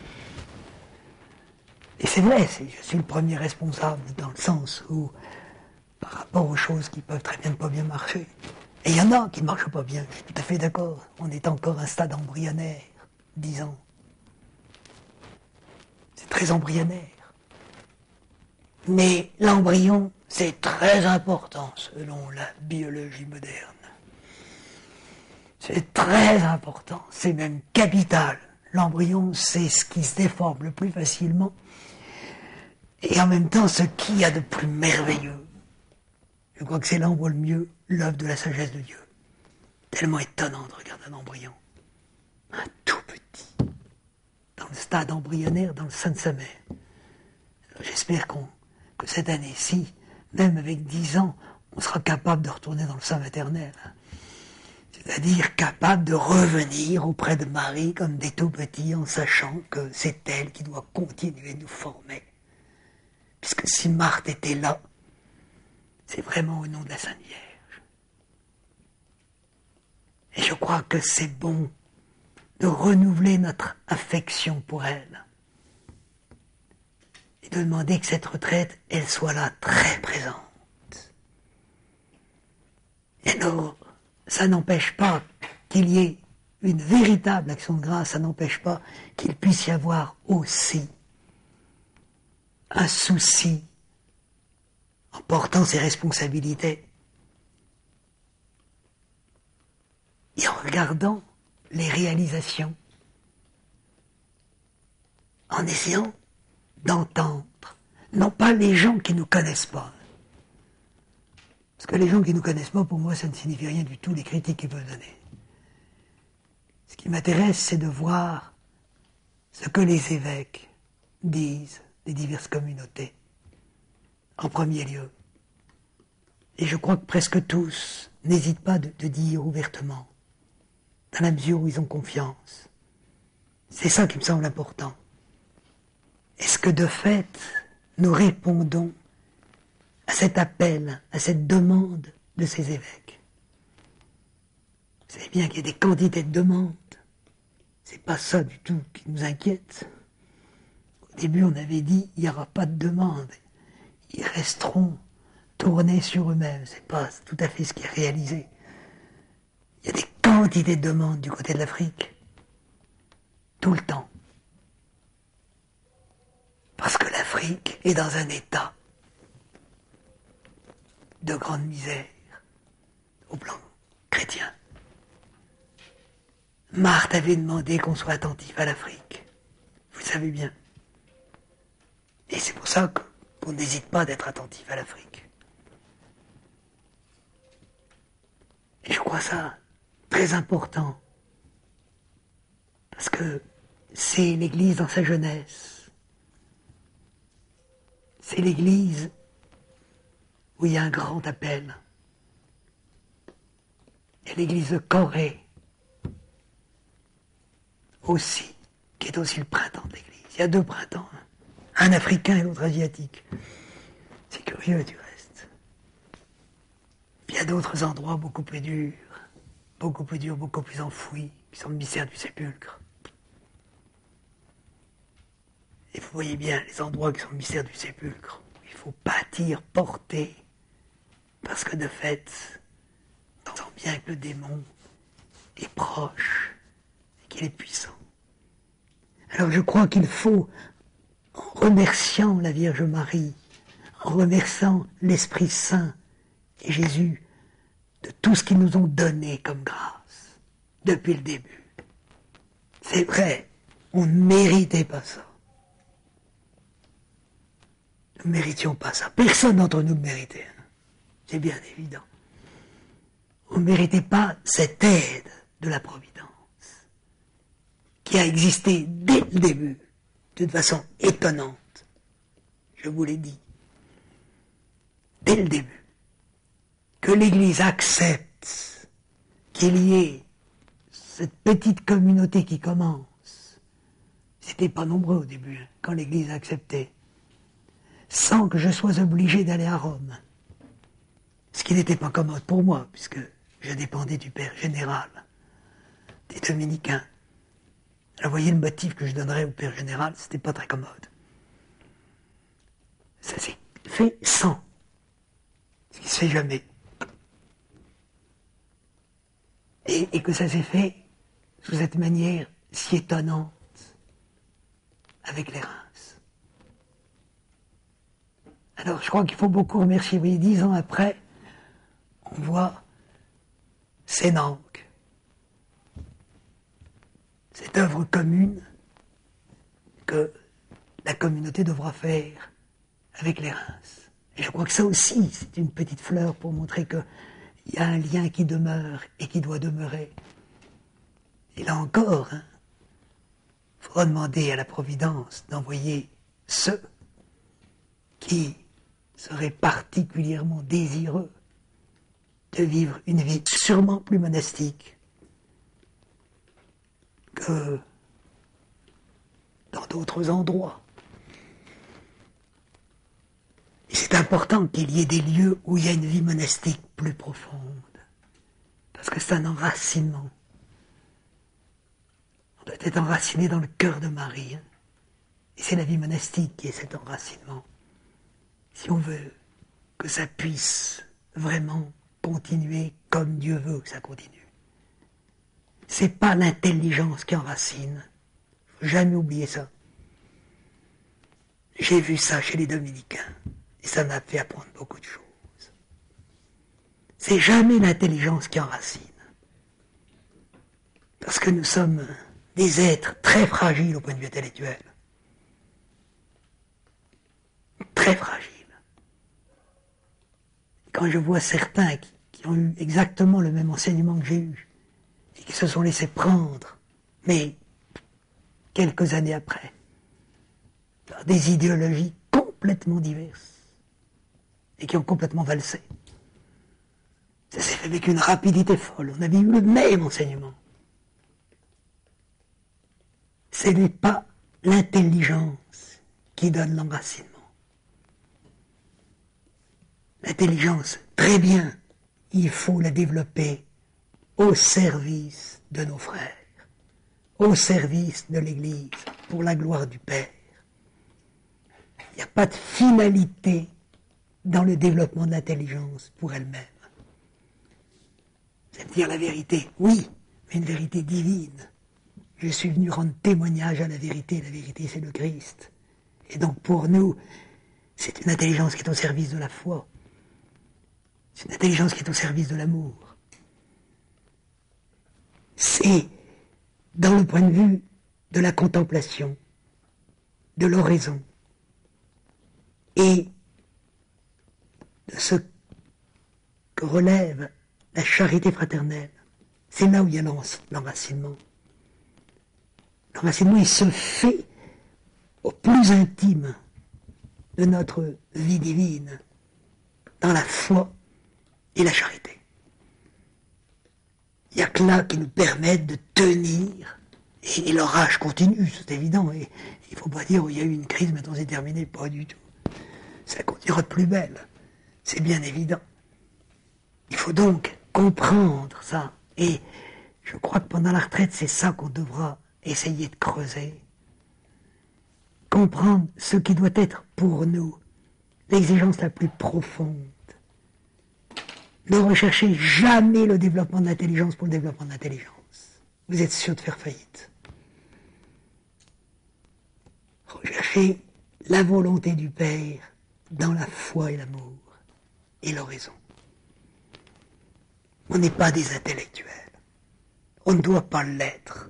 et c'est vrai, je suis le premier responsable dans le sens où, par rapport aux choses qui peuvent très bien ne pas bien marcher, et il y en a qui ne marchent pas bien, je suis tout à fait d'accord. On est encore à un stade embryonnaire, 10 ans. C'est très embryonnaire. Mais l'embryon, c'est très important selon la biologie moderne. C'est très important, c'est même capital. L'embryon, c'est ce qui se déforme le plus facilement et en même temps ce qu'il y a de plus merveilleux. Je crois que c'est là où on voit le mieux l'œuvre de la sagesse de Dieu. Tellement étonnant de regarder un embryon. Un tout petit, dans le stade embryonnaire, dans le sein de sa mère. Alors, j'espère que cette année-ci, même avec 10 ans, on sera capable de retourner dans le sein maternel. C'est-à-dire capable de revenir auprès de Marie comme des tout-petits en sachant que c'est elle qui doit continuer de nous former. Puisque si Marthe était là, c'est vraiment au nom de la Sainte Vierge. Et je crois que c'est bon de renouveler notre affection pour elle. Et de demander que cette retraite, elle soit là très présente. Et alors, ça n'empêche pas qu'il y ait une véritable action de grâce, ça n'empêche pas qu'il puisse y avoir aussi un souci en portant ses responsabilités et en regardant les réalisations, en essayant d'entendre, non pas les gens qui ne nous connaissent pas, Parce que les gens qui ne nous connaissent pas, pour moi, ça ne signifie rien du tout, les critiques qu'ils peuvent donner. Ce qui m'intéresse, c'est de voir ce que les évêques disent des diverses communautés, en premier lieu. Et je crois que presque tous n'hésitent pas de dire ouvertement, dans la mesure où ils ont confiance. C'est ça qui me semble important. Est-ce que de fait, nous répondons à cet appel, à cette demande de ces évêques? Vous savez bien qu'il y a des quantités de demandes. C'est pas ça du tout qui nous inquiète. Au début, on avait dit, il n'y aura pas de demande. Ils resteront tournés sur eux-mêmes. C'est pas tout à fait ce qui est réalisé. Il y a des quantités de demandes du côté de l'Afrique. Tout le temps. Parce que l'Afrique est dans un état de grande misère au plan chrétien. Marthe avait demandé qu'on soit attentif à l'Afrique. Vous le savez bien. Et c'est pour ça qu'on n'hésite pas d'être attentif à l'Afrique. Et je crois ça très important. Parce que c'est l'Église dans sa jeunesse. C'est l'Église où il y a un grand appel. Et l'Église de Corée aussi, qui est aussi le printemps de l'Église. Il y a deux printemps, un africain et l'autre asiatique. C'est curieux du reste. Puis il y a d'autres endroits beaucoup plus durs, beaucoup plus enfouis, qui sont le mystère du sépulcre. Et vous voyez bien les endroits qui sont le mystère du sépulcre. Il faut bâtir, porter, parce que de fait, on sent bien que le démon est proche et qu'il est puissant. Alors je crois qu'il faut, en remerciant la Vierge Marie, en remerciant l'Esprit Saint et Jésus de tout ce qu'ils nous ont donné comme grâce depuis le début. C'est vrai, on ne méritait pas ça. Nous ne méritions pas ça. Personne d'entre nous ne méritait. C'est bien évident. On ne méritait pas cette aide de la Providence qui a existé dès le début, d'une façon étonnante. Je vous l'ai dit. Dès le début. Que l'Église accepte qu'il y ait cette petite communauté qui commence. C'était pas nombreux au début, quand l'Église a accepté. Sans que je sois obligé d'aller à Rome. Ce qui n'était pas commode pour moi, puisque je dépendais du Père général, des dominicains. Alors voyez le motif que je donnerais au Père général, c'était pas très commode. Ça s'est fait sans. Ce qui se fait jamais. Et que ça s'est fait sous cette manière si étonnante avec les Reims. Alors je crois qu'il faut beaucoup remercier. Vous voyez, 10 ans après, on voit Sénanque, cette œuvre commune que la communauté devra faire avec les Reims. Et je crois que ça aussi, c'est une petite fleur pour montrer qu'il y a un lien qui demeure et qui doit demeurer. Et là encore, il faudra demander à la Providence d'envoyer ceux qui seraient particulièrement désireux de vivre une vie sûrement plus monastique que dans d'autres endroits. Et c'est important qu'il y ait des lieux où il y a une vie monastique plus profonde, parce que c'est un enracinement. On doit être enraciné dans le cœur de Marie, et c'est la vie monastique qui est cet enracinement. Si on veut que ça puisse vraiment continuer comme Dieu veut que ça continue. C'est pas l'intelligence qui enracine. Faut jamais oublier ça. J'ai vu ça chez les dominicains. Et ça m'a fait apprendre beaucoup de choses. C'est jamais l'intelligence qui enracine. Parce que nous sommes des êtres très fragiles au point de vue intellectuel. Très fragiles. quand je vois certains qui ont eu exactement le même enseignement que j'ai eu, et qui se sont laissés prendre, mais quelques années après, par des idéologies complètement diverses, et qui ont complètement valsé. Ça s'est fait avec une rapidité folle. On avait eu le même enseignement. Ce n'est pas l'intelligence qui donne l'enracinement. L'intelligence, très bien, il faut la développer au service de nos frères, au service de l'Église, pour la gloire du Père. Il n'y a pas de finalité dans le développement de l'intelligence pour elle-même. C'est dire la vérité, oui, mais une vérité divine. Je suis venu rendre témoignage à la vérité c'est le Christ. Et donc pour nous, c'est une intelligence qui est au service de la foi. C'est une intelligence qui est au service de l'amour. C'est dans le point de vue de la contemplation, de l'oraison, et de ce que relève la charité fraternelle. C'est là où il y a l'enracinement. L'enracinement, il se fait au plus intime de notre vie divine, dans la foi et la charité. Il n'y a que là qui nous permettent de tenir, et l'orage continue, c'est évident, et il ne faut pas dire, il y a eu une crise, maintenant c'est terminé, pas du tout. Ça continuera de plus belle, c'est bien évident. Il faut donc comprendre ça, et je crois que pendant la retraite, c'est ça qu'on devra essayer de creuser. Comprendre ce qui doit être pour nous l'exigence la plus profonde. Ne recherchez jamais le développement de l'intelligence pour le développement de l'intelligence. Vous êtes sûr de faire faillite. Recherchez la volonté du Père dans la foi et l'amour et l'oraison. On n'est pas des intellectuels. On ne doit pas l'être.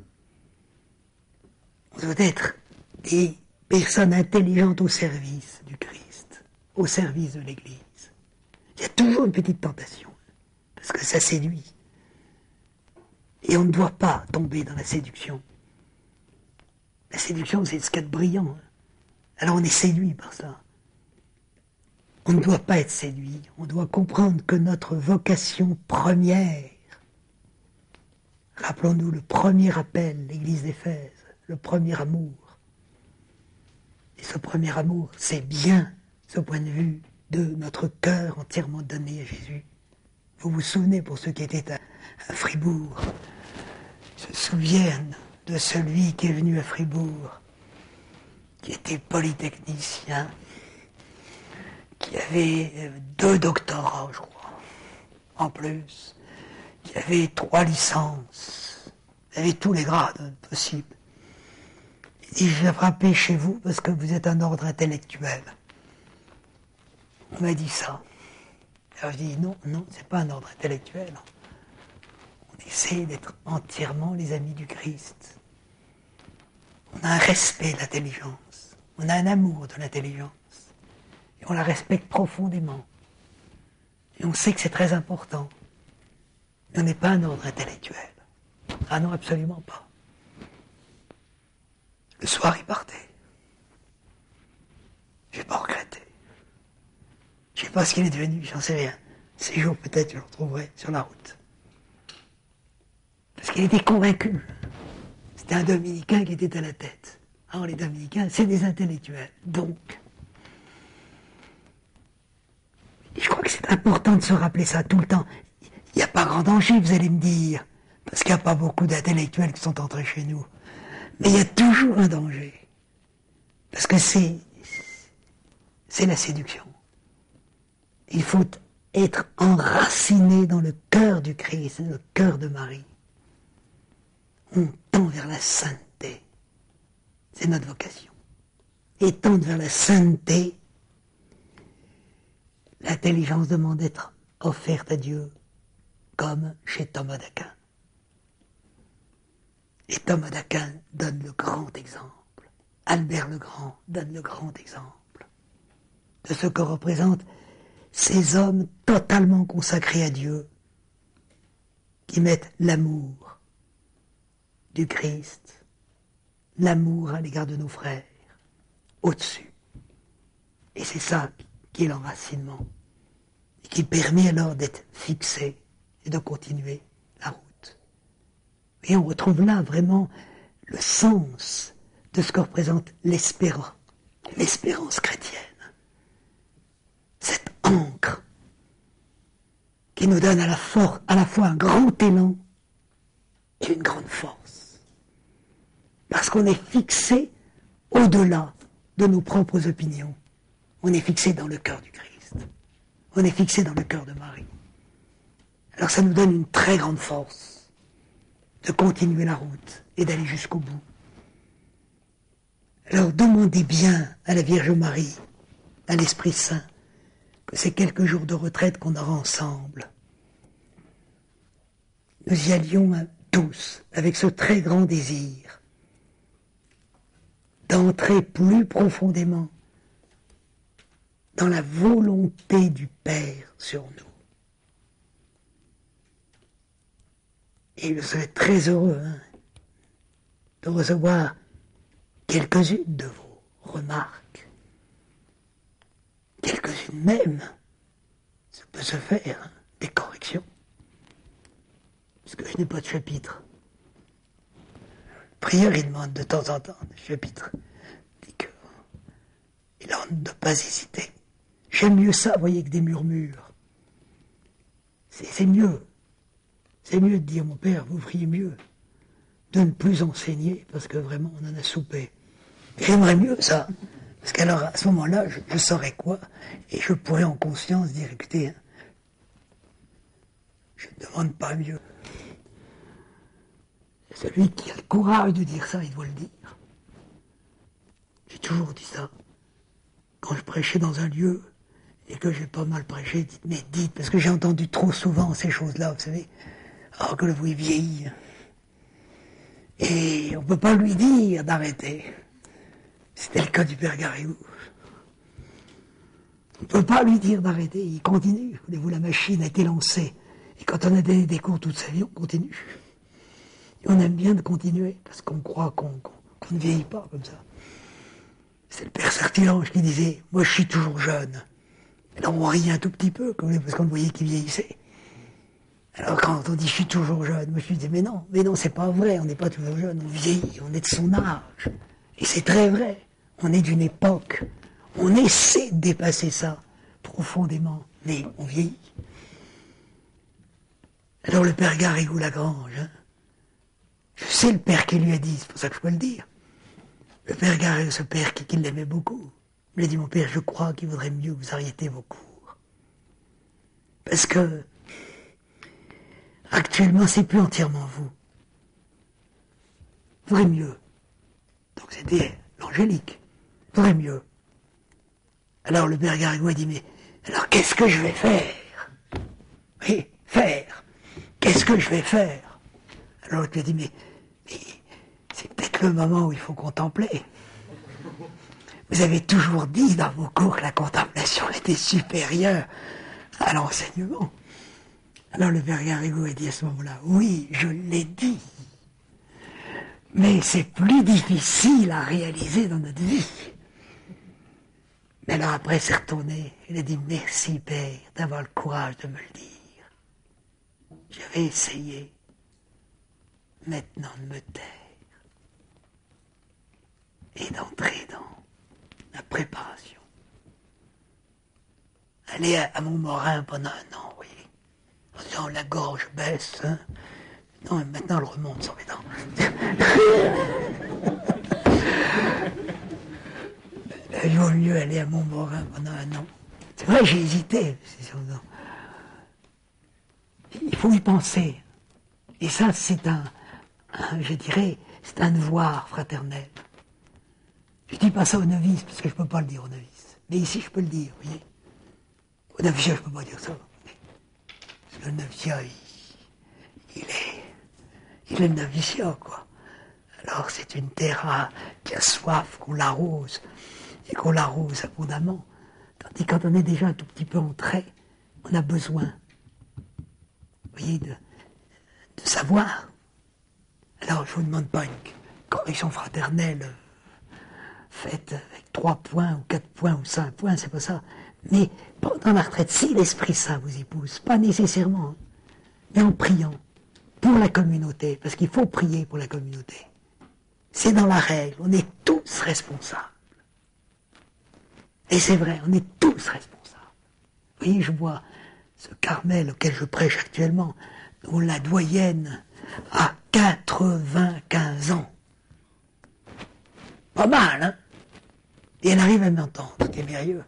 On doit être des personnes intelligentes au service du Christ, au service de l'Église. Il y a toujours une petite tentation, parce que ça séduit. Et on ne doit pas tomber dans la séduction. La séduction, c'est ce qu'il y a de brillant. Alors on est séduit par ça. On ne doit pas être séduit. On doit comprendre que notre vocation première, rappelons-nous le premier appel, l'Église d'Éphèse, le premier amour. Et ce premier amour, c'est bien ce point de vue de notre cœur entièrement donné à Jésus. Vous vous souvenez, pour ceux qui étaient à Fribourg, se souviennent de celui qui est venu à Fribourg, qui était polytechnicien, qui avait 2 doctorats, je crois, en plus, qui avait 3 licences, qui avait tous les grades possibles. Il dit, je vais frapper chez vous parce que vous êtes un ordre intellectuel. On m'a dit ça. Alors je dis, non, c'est pas un ordre intellectuel. On essaie d'être entièrement les amis du Christ. On a un respect de l'intelligence. On a un amour de l'intelligence. Et on la respecte profondément. Et on sait que c'est très important. Mais on n'est pas un ordre intellectuel. Ah non, absolument pas. Le soir, il partait. Je n'ai pas regretté. Je ne sais pas ce qu'il est devenu, j'en sais rien. Ces jours, peut-être, je le retrouverai sur la route. Parce qu'il était convaincu. C'était un dominicain qui était à la tête. Alors les dominicains, c'est des intellectuels. Donc, et je crois que c'est important de se rappeler ça tout le temps. Il n'y a pas grand danger, vous allez me dire, parce qu'il n'y a pas beaucoup d'intellectuels qui sont entrés chez nous. Mais il y a toujours un danger. Parce que c'est la séduction. Il faut être enraciné dans le cœur du Christ, dans le cœur de Marie. On tend vers la sainteté. C'est notre vocation. Et tendre vers la sainteté, l'intelligence demande d'être offerte à Dieu, comme chez Thomas d'Aquin. Et Thomas d'Aquin donne le grand exemple. Albert le Grand donne le grand exemple de ce que représente ces hommes totalement consacrés à Dieu, qui mettent l'amour du Christ, l'amour à l'égard de nos frères, au-dessus. Et c'est ça qui est l'enracinement, et qui permet alors d'être fixé et de continuer la route. Et on retrouve là vraiment le sens de ce que représente l'espérance chrétienne. Cette ancre qui nous donne à la fois un grand élan et une grande force. Parce qu'on est fixé au-delà de nos propres opinions. On est fixé dans le cœur du Christ. On est fixé dans le cœur de Marie. Alors ça nous donne une très grande force de continuer la route et d'aller jusqu'au bout. Alors demandez bien à la Vierge Marie, à l'Esprit Saint, que ces quelques jours de retraite qu'on aura ensemble, nous y allions tous avec ce très grand désir d'entrer plus profondément dans la volonté du Père sur nous. Et je serais très heureux de recevoir quelques-unes de vos remarques, quelques-unes même, ça peut se faire, des corrections, parce que je n'ai pas de chapitre. Le prieur, il demande de temps en temps des chapitres. Il a de ne pas hésiter. J'aime mieux ça, voyez, que des murmures. C'est mieux. C'est mieux de dire, mon père, vous feriez mieux de ne plus enseigner, parce que vraiment, on en a soupé. J'aimerais mieux ça, parce qu'alors, à ce moment-là, je saurais quoi, et je pourrais en conscience dire, écoutez, je ne demande pas mieux. Celui qui a le courage de dire ça, il doit le dire. J'ai toujours dit ça. Quand je prêchais dans un lieu, et que j'ai pas mal prêché, dites, parce que j'ai entendu trop souvent ces choses-là, vous savez, alors que le bruit vieillit. Et on ne peut pas lui dire d'arrêter. C'était le cas du Père Garrigou. On ne peut pas lui dire d'arrêter, il continue. Voulez-vous, la machine a été lancée. Et quand on a donné des cours toute sa vie, on continue. Et on aime bien de continuer, parce qu'on croit qu'on ne vieillit pas comme ça. C'est le Père Sartilange qui disait, moi je suis toujours jeune. Alors on rit un tout petit peu, parce qu'on voyait qu'il vieillissait. Alors quand on dit je suis toujours jeune, moi je lui dis mais non, c'est pas vrai, on n'est pas toujours jeune, on vieillit, on est de son âge. Et c'est très vrai, on est d'une époque, on essaie de dépasser ça profondément, mais on vieillit. Alors le Père Garrigou Lagrange, je sais le Père qui lui a dit, c'est pour ça que je peux le dire. Le Père Garrigou, ce Père qui l'aimait beaucoup, il lui a dit mon Père, je crois qu'il vaudrait mieux que vous arrêtiez vos cours. Parce que actuellement, c'est plus entièrement vous. Vaudrait mieux. Donc c'était l'angélique. Vaudrait mieux. Alors le Père Garrigou a dit, mais alors qu'est-ce que je vais faire? Oui, faire. Qu'est-ce que je vais faire? Alors l'autre lui a dit, mais c'est peut-être le moment où il faut contempler. Vous avez toujours dit dans vos cours que la contemplation était supérieure à l'enseignement. Alors le Père Garrigou a dit à ce moment-là, oui, je l'ai dit, mais c'est plus difficile à réaliser dans notre vie. Mais alors après, c'est retourné, il a dit, merci Père d'avoir le courage de me le dire. J'avais essayé, maintenant de me taire et d'entrer dans la préparation. Aller à Montmorin pendant 1 an, oui. En disant la gorge baisse, hein. Non, maintenant elle remonte sur les dents. Il vaut mieux aller à Montmorin pendant 1 an. C'est vrai, j'ai hésité. Il faut y penser. Et ça, c'est je dirais, c'est un devoir fraternel. Je ne dis pas ça aux novices, parce que je ne peux pas le dire aux novices. Mais ici, je peux le dire, vous voyez. Aux noviciats, je ne peux pas dire ça. Parce que le noviciat, il est le noviciat, quoi. Alors, c'est une terre qui a soif, qu'on l'arrose, et qu'on l'arrose abondamment. Et quand on est déjà un tout petit peu entré, on a besoin, vous voyez, de savoir. Alors, je ne vous demande pas une correction fraternelle faite avec 3 points, ou 4 points, ou 5 points, c'est pas ça. Mais pendant la retraite, si l'Esprit Saint vous y pousse, pas nécessairement, hein, mais en priant pour la communauté, parce qu'il faut prier pour la communauté. C'est dans la règle, on est tous responsables. Et c'est vrai, on est tous responsables. Vous voyez, je vois ce Carmel auquel je prêche actuellement, dont la doyenne a 95 ans. Pas mal, hein? Et elle arrive à m'entendre, c'est merveilleux.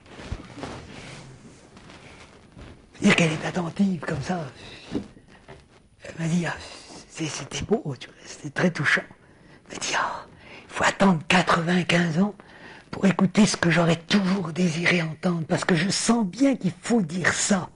Dire qu'elle est attentive comme ça. Elle m'a dit, ah, c'était beau, c'était très touchant. Elle m'a dit, ah, il faut attendre 95 ans pour écouter ce que j'aurais toujours désiré entendre, parce que je sens bien qu'il faut dire ça.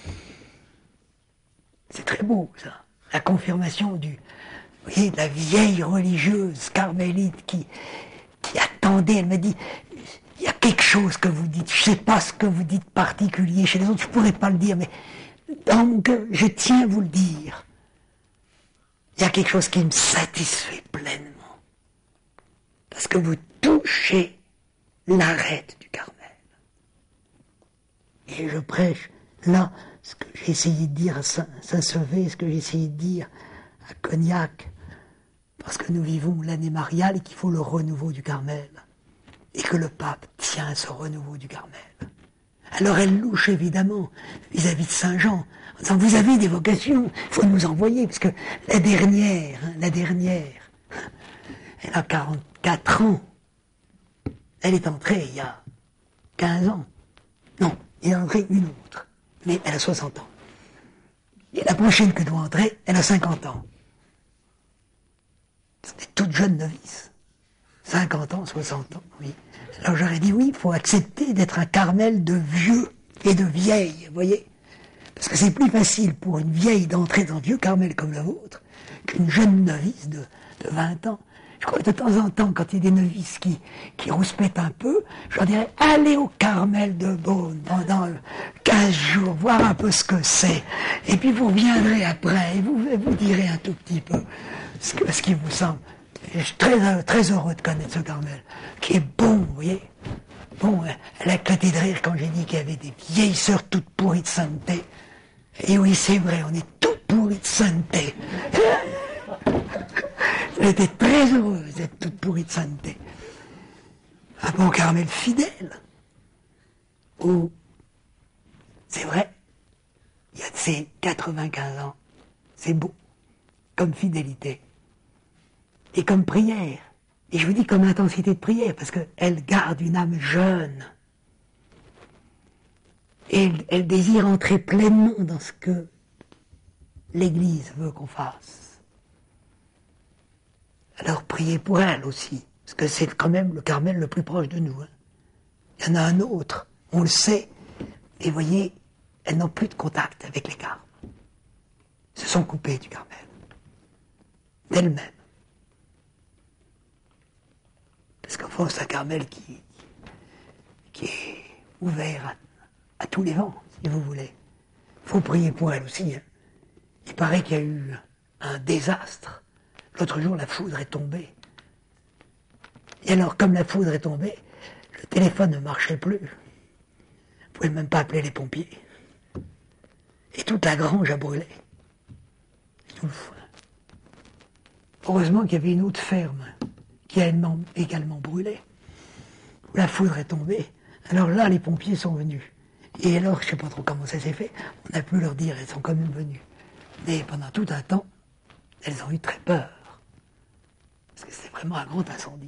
C'est très beau, ça. La confirmation vous voyez, de la vieille religieuse carmélite qui attendait. Elle m'a dit, il y a quelque chose que vous dites, je ne sais pas ce que vous dites particulier chez les autres, je ne pourrais pas le dire, mais dans mon cœur, je tiens à vous le dire. Il y a quelque chose qui me satisfait pleinement. Parce que vous touchez l'arête du Carmel. Et je prêche là ce que j'ai essayé de dire à Saint-Sevé, ce que j'ai essayé de dire à Cognac, parce que nous vivons l'année mariale et qu'il faut le renouveau du Carmel. Et que le pape tient à ce renouveau du Carmel. Alors elle louche évidemment vis-à-vis de Saint-Jean, en disant, vous avez des vocations, il faut nous envoyer, parce que la dernière, elle a 44 ans. Elle est entrée il y a 15 ans. Non, il est entrée une autre, mais elle a 60 ans. Et la prochaine que doit entrer, elle a 50 ans. C'était toute jeune novice. 50 ans, 60 ans, oui. Alors j'aurais dit, oui, il faut accepter d'être un Carmel de vieux et de vieilles, vous voyez. Parce que c'est plus facile pour une vieille d'entrer dans un vieux Carmel comme le vôtre qu'une jeune novice de 20 ans. Je crois que de temps en temps, quand il y a des novices qui rouspètent un peu, je leur dirais, allez au Carmel de Beaune pendant 15 jours, voir un peu ce que c'est. Et puis vous reviendrez après et vous direz un tout petit peu ce qui vous semble. Et je suis très heureux de connaître ce Carmel, qui est bon, vous voyez. Bon, elle a éclaté de rire quand j'ai dit qu'il y avait des vieilles sœurs toutes pourries de sainteté. Et oui, c'est vrai, on est toutes pourries de sainteté. Elle était très heureuse d'être toute pourrie de sainteté. Un bon Carmel fidèle. Où, c'est vrai, il y a de ces 95 ans, c'est beau, comme fidélité. Et comme prière. Et je vous dis comme intensité de prière, parce qu'elle garde une âme jeune. Et elle désire entrer pleinement dans ce que l'Église veut qu'on fasse. Alors priez pour elle aussi, parce que c'est quand même le Carmel le plus proche de nous. Hein. Il y en a un autre, on le sait, et voyez, elles n'ont plus de contact avec les Carmes. Se sont coupées du Carmel, d'elles-mêmes. Parce qu'en fond, c'est un Carmel qui est ouvert à tous les vents, si vous voulez. Il faut prier pour elle aussi. Hein. Il paraît qu'il y a eu un désastre. L'autre jour, la foudre est tombée. Et alors, comme la foudre est tombée, le téléphone ne marchait plus. Vous ne pouvez même pas appeler les pompiers. Et toute la grange a brûlé. Tout le foin. Heureusement qu'il y avait une autre ferme qui a également brûlé. La foudre est tombée. Alors là, les pompiers sont venus. Et alors, je ne sais pas trop comment ça s'est fait, on a pu leur dire, elles sont quand même venues. Mais pendant tout un temps, elles ont eu très peur. Parce que c'était vraiment un grand incendie.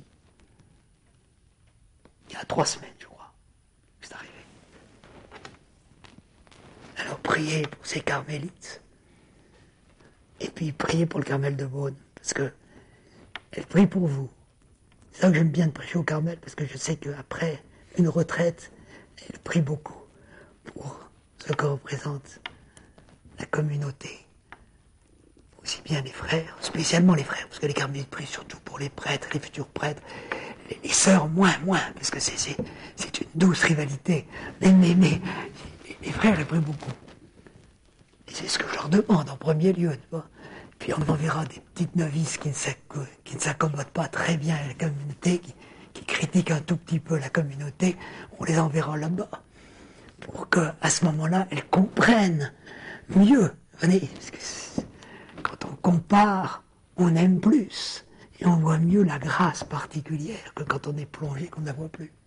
Il y a 3 semaines, je crois, que c'est arrivé. Alors priez pour ces carmélites. Et puis priez pour le Carmel de Beaune. Parce que elle prie pour vous. C'est ça que j'aime bien de prêcher au Carmel, parce que je sais qu'après une retraite, elle prie beaucoup pour ce que représente la communauté. Aussi bien les frères, spécialement les frères, parce que les carmélites prient surtout pour les prêtres, les futurs prêtres, les sœurs moins, parce que c'est une douce rivalité. Mais les frères aimeraient beaucoup. Et c'est ce que je leur demande en premier lieu. Tu vois. Puis on enverra des petites novices qui ne s'accommodent pas très bien à la communauté, qui critiquent un tout petit peu la communauté. On les enverra là-bas pour qu'à ce moment-là, elles comprennent mieux. Venez, parce que quand on compare, on aime plus. Et on voit mieux la grâce particulière que quand on est plongé, qu'on ne la voit plus.